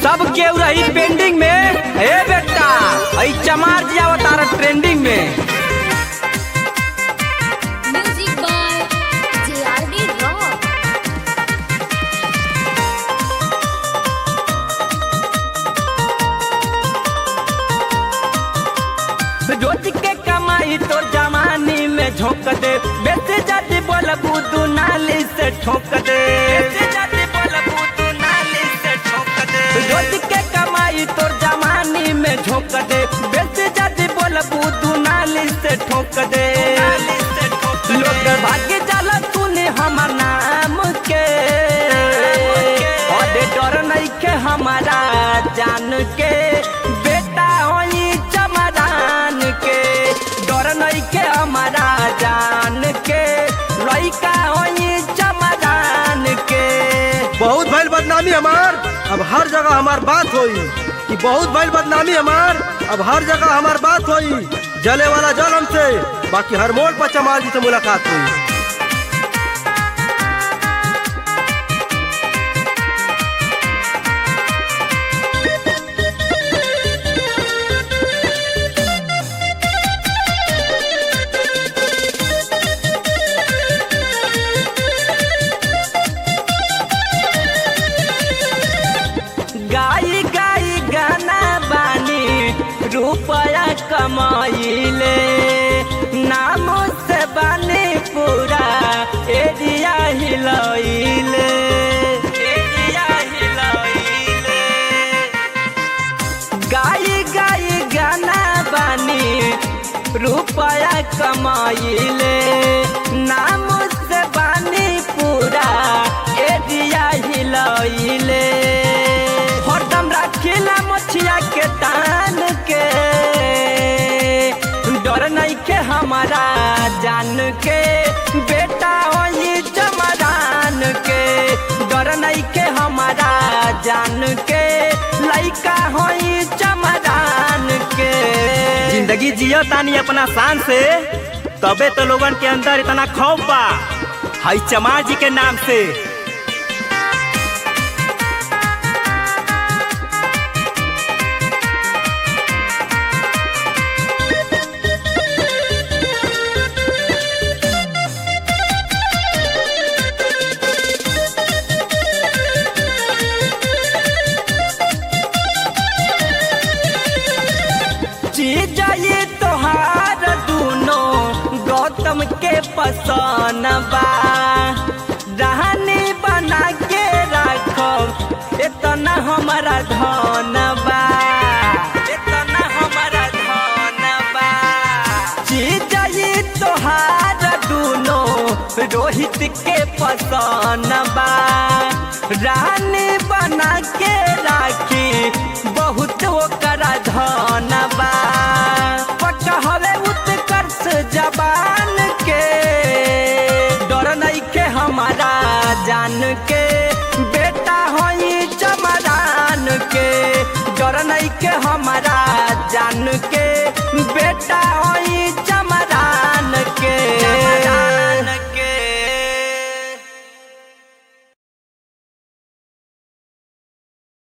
सब केहू रही पेंडिंग में। हे बेटा आई चमार जी आवतार ट्रेंडिंग में। Music by JRD rock. रोज के कमाई तो जवानी में झोंक दे, बेटे जाति बोल बुदू नाली से ठोक दे, बेटे जाति बोल बुदू नाली से ठोक दे। रोज के कमाई तो जवानी में झोंक दे, बेटे जाति बोल बुदू नाली से ठोक दे। लोग भाग्य जाला तूने हमार नाम के, और डर नहीं के हमारा जान के, बेटा होई चमरान के, डर नहीं के हमारा जान के, लइका होई चमरान के। बहुत भइल बदनामी हमार, अब हर जगह हमार बात होई। कि बहुत भइल बदनामी हमार, अब हर जगह हमार बात होई। जले वाला जल हमसे, बाकी हर मोड़ पर चमार जी से मुलाकात हुई। गाई गाई गाना बानी रुपया कमाइले, नाम से बानी पूरा एरिया हिलइले, एरिया हिलइले। गाई गाई गाना बानी रुपया कमाइले, नाम से बानी पूरा एरिया हिलइले। हरदम रखिला मछिया के तान के, डर नहीं के हमारा जान के, बेटा होई चमरान के, डर नहीं के हमारा जान के, लइका होई चमरान के। जिंदगी जियो तानी अपना शान से, तबे तो लोगन के अंदर इतना खौफ बा हई चमार जी के नाम से। चीज ये तोहार दूनो गौतम के पसंद बा, रहनी बना के रखो इतना हमारा धन बा, इतना हमारा धन बा। चीज ये तोहार दूनो रोहित के पसंद बा, रानी बना के राखी बहुत ओकरा धन बा। पक्का हवे उत्कर्ष जबान के, डर नहीं के हमारा जान के, बेटा होई चमरान के, डर नहीं के हमारा जान के, बेटा होई